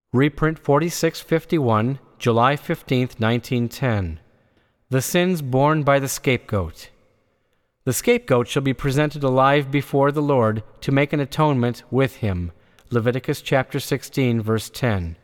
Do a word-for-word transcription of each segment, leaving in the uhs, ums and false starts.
Reprint forty-six fifty-one, July fifteenth, nineteen ten. The sins borne by the scapegoat. The scapegoat shall be presented alive before the Lord to make an atonement with him. Leviticus chapter sixteen, verse ten.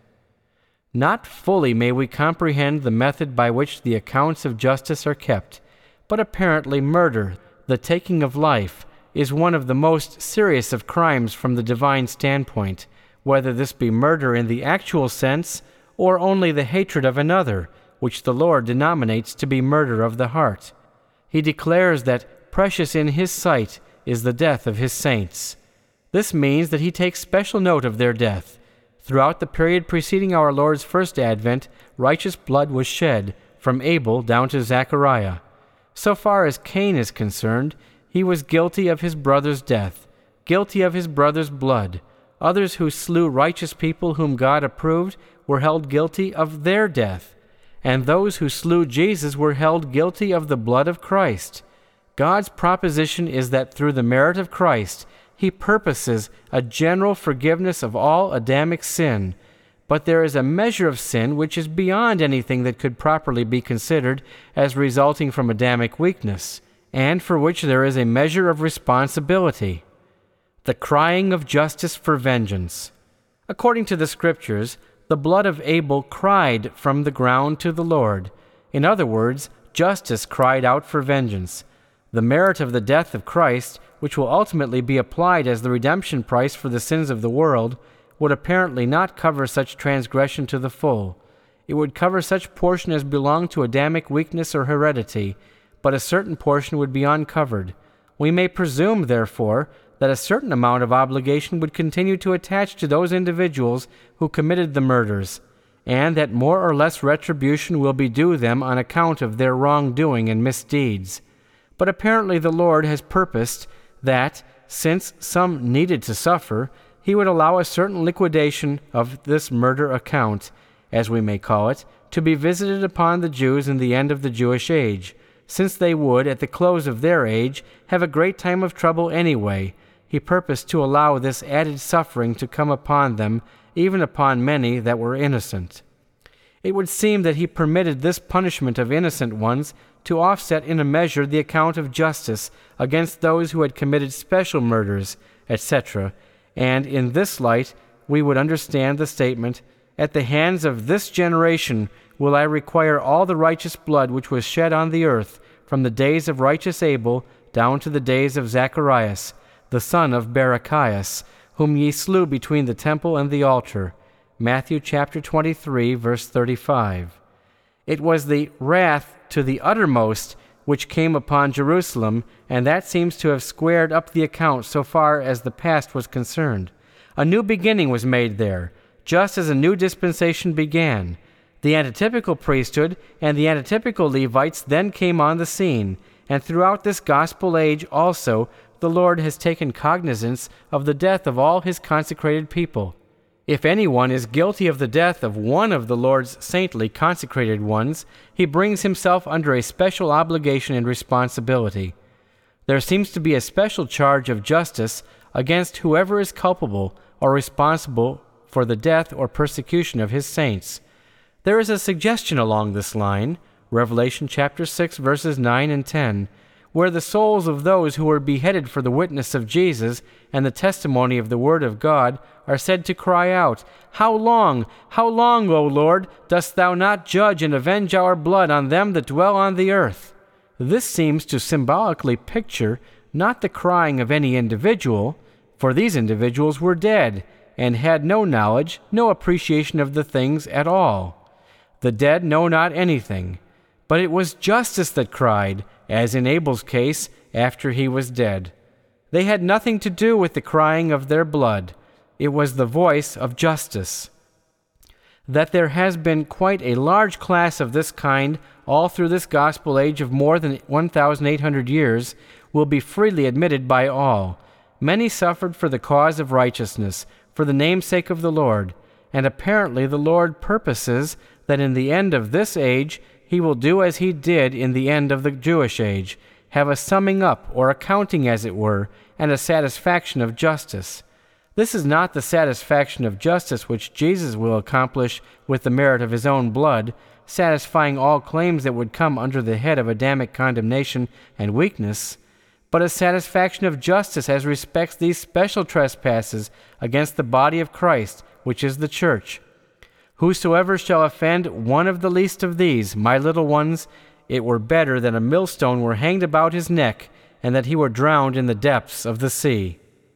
Not fully may we comprehend the method by which the accounts of justice are kept, but apparently murder, the taking of life, is one of the most serious of crimes from the divine standpoint, whether this be murder in the actual sense or only the hatred of another, which the Lord denominates to be murder of the heart. He declares that precious in his sight is the death of his saints. This means that he takes special note of their death. Throughout the period preceding our Lord's first advent, righteous blood was shed, from Abel down to Zechariah. So far as Cain is concerned, he was guilty of his brother's death, guilty of his brother's blood. Others who slew righteous people whom God approved were held guilty of their death, and those who slew Jesus were held guilty of the blood of Christ. God's proposition is that through the merit of Christ, he purposes a general forgiveness of all Adamic sin, but there is a measure of sin which is beyond anything that could properly be considered as resulting from Adamic weakness, and for which there is a measure of responsibility. The crying of justice for vengeance. According to the Scriptures, the blood of Abel cried from the ground to the Lord. In other words, justice cried out for vengeance. The merit of the death of Christ, which will ultimately be applied as the redemption price for the sins of the world, would apparently not cover such transgression to the full. It would cover such portion as belonged to Adamic weakness or heredity, but a certain portion would be uncovered. We may presume, therefore, that a certain amount of obligation would continue to attach to those individuals who committed the murders, and that more or less retribution will be due them on account of their wrongdoing and misdeeds. But apparently the Lord has purposed that, since some needed to suffer, he would allow a certain liquidation of this murder account, as we may call it, to be visited upon the Jews in the end of the Jewish age, since they would, at the close of their age, have a great time of trouble anyway. He purposed to allow this added suffering to come upon them, even upon many that were innocent. It would seem that he permitted this punishment of innocent ones to offset in a measure the account of justice against those who had committed special murders, et cetera, and in this light we would understand the statement, "At the hands of this generation will I require all the righteous blood which was shed on the earth, from the days of righteous Abel down to the days of Zacharias, the son of Barachias, whom ye slew between the temple and the altar." Matthew chapter twenty-three, verse thirty-five. It was the wrath to the uttermost which came upon Jerusalem, and that seems to have squared up the account so far as the past was concerned. A new beginning was made there, just as a new dispensation began. The antitypical priesthood and the antitypical Levites then came on the scene, and throughout this gospel age also the Lord has taken cognizance of the death of all his consecrated people. If anyone is guilty of the death of one of the Lord's saintly consecrated ones, he brings himself under a special obligation and responsibility. There seems to be a special charge of justice against whoever is culpable or responsible for the death or persecution of his saints. There is a suggestion along this line, Revelation chapter six, verses nine and ten, where the souls of those who were beheaded for the witness of Jesus and the testimony of the Word of God are said to cry out, "How long, how long, O Lord, dost thou not judge and avenge our blood on them that dwell on the earth?" This seems to symbolically picture not the crying of any individual, for these individuals were dead and had no knowledge, no appreciation of the things at all. The dead know not anything, but it was justice that cried, as in Abel's case, after he was dead. They had nothing to do with the crying of their blood. It was the voice of justice. That there has been quite a large class of this kind all through this gospel age of more than one thousand eight hundred years will be freely admitted by all. Many suffered for the cause of righteousness, for the namesake of the Lord, and apparently the Lord purposes that in the end of this age he will do as he did in the end of the Jewish age, have a summing up or accounting as it were, and a satisfaction of justice. This is not the satisfaction of justice which Jesus will accomplish with the merit of his own blood, satisfying all claims that would come under the head of Adamic condemnation and weakness, but a satisfaction of justice as respects these special trespasses against the body of Christ, which is the church. Whosoever shall offend one of the least of these, my little ones, it were better that a millstone were hanged about his neck, and that he were drowned in the depths of the sea.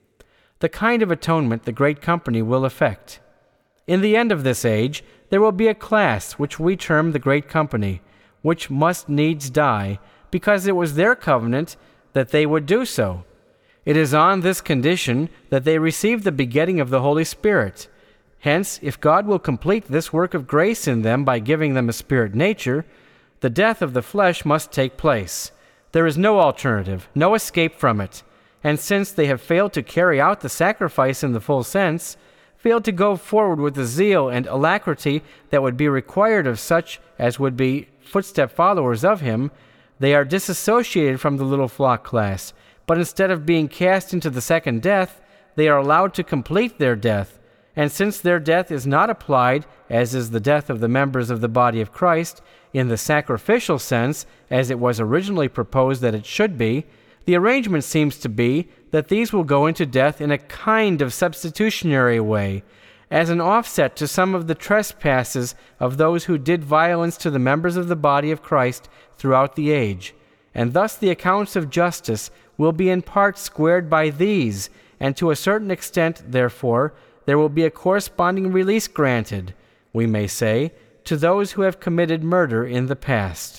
The kind of atonement the great company will effect. In the end of this age, there will be a class which we term the great company, which must needs die, because it was their covenant that they would do so. It is on this condition that they receive the begetting of the Holy Spirit. Hence, if God will complete this work of grace in them by giving them a spirit nature, the death of the flesh must take place. There is no alternative, no escape from it. And since they have failed to carry out the sacrifice in the full sense, failed to go forward with the zeal and alacrity that would be required of such as would be footstep followers of him, they are disassociated from the little flock class, but instead of being cast into the second death, they are allowed to complete their death. And since their death is not applied, as is the death of the members of the body of Christ, in the sacrificial sense, as it was originally proposed that it should be, the arrangement seems to be that these will go into death in a kind of substitutionary way, as an offset to some of the trespasses of those who did violence to the members of the body of Christ throughout the age. And thus the accounts of justice will be in part squared by these, and to a certain extent, therefore, there will be a corresponding release granted, we may say, to those who have committed murder in the past.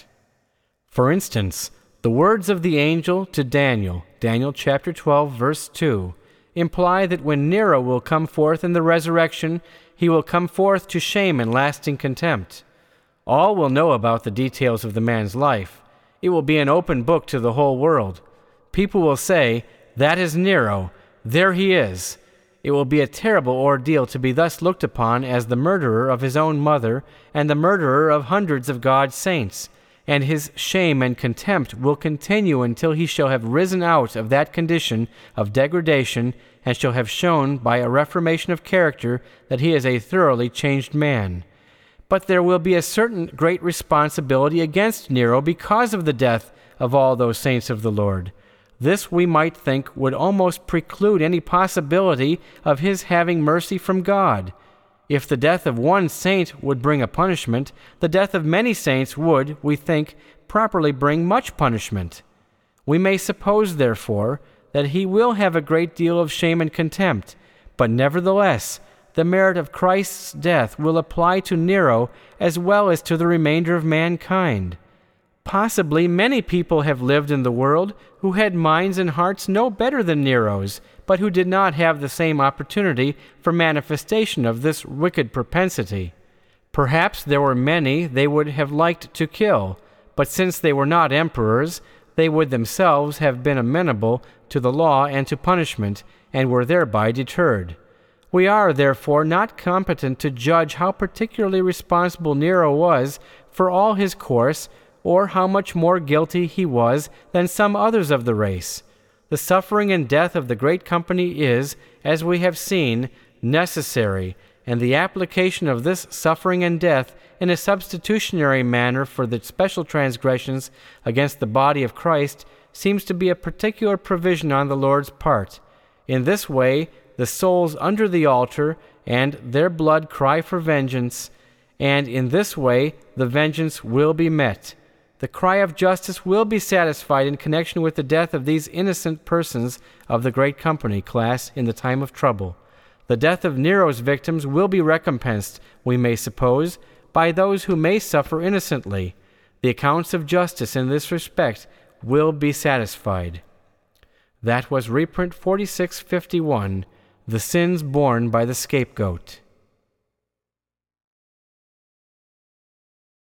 For instance, the words of the angel to Daniel, Daniel chapter twelve, verse two, imply that when Nero will come forth in the resurrection, he will come forth to shame and lasting contempt. All will know about the details of the man's life. It will be an open book to the whole world. People will say, "That is Nero. There he is." It will be a terrible ordeal to be thus looked upon as the murderer of his own mother and the murderer of hundreds of God's saints, and his shame and contempt will continue until he shall have risen out of that condition of degradation and shall have shown by a reformation of character that he is a thoroughly changed man. But there will be a certain great responsibility against Nero because of the death of all those saints of the Lord. This, we might think, would almost preclude any possibility of his having mercy from God. If the death of one saint would bring a punishment, the death of many saints would, we think, properly bring much punishment. We may suppose, therefore, that he will have a great deal of shame and contempt, but nevertheless, the merit of Christ's death will apply to Nero as well as to the remainder of mankind. Possibly many people have lived in the world who had minds and hearts no better than Nero's, but who did not have the same opportunity for manifestation of this wicked propensity. Perhaps there were many they would have liked to kill, but since they were not emperors, they would themselves have been amenable to the law and to punishment, and were thereby deterred. We are, therefore, not competent to judge how particularly responsible Nero was for all his course, or how much more guilty he was than some others of the race. The suffering and death of the great company is, as we have seen, necessary, and the application of this suffering and death in a substitutionary manner for the special transgressions against the body of Christ seems to be a particular provision on the Lord's part. In this way, the souls under the altar and their blood cry for vengeance, and in this way the vengeance will be met. The cry of justice will be satisfied in connection with the death of these innocent persons of the great company class in the time of trouble. The death of Nero's victims will be recompensed, we may suppose, by those who may suffer innocently. The accounts of justice in this respect will be satisfied. That was reprint forty-six fifty-one, The Sins Borne by the Scapegoat.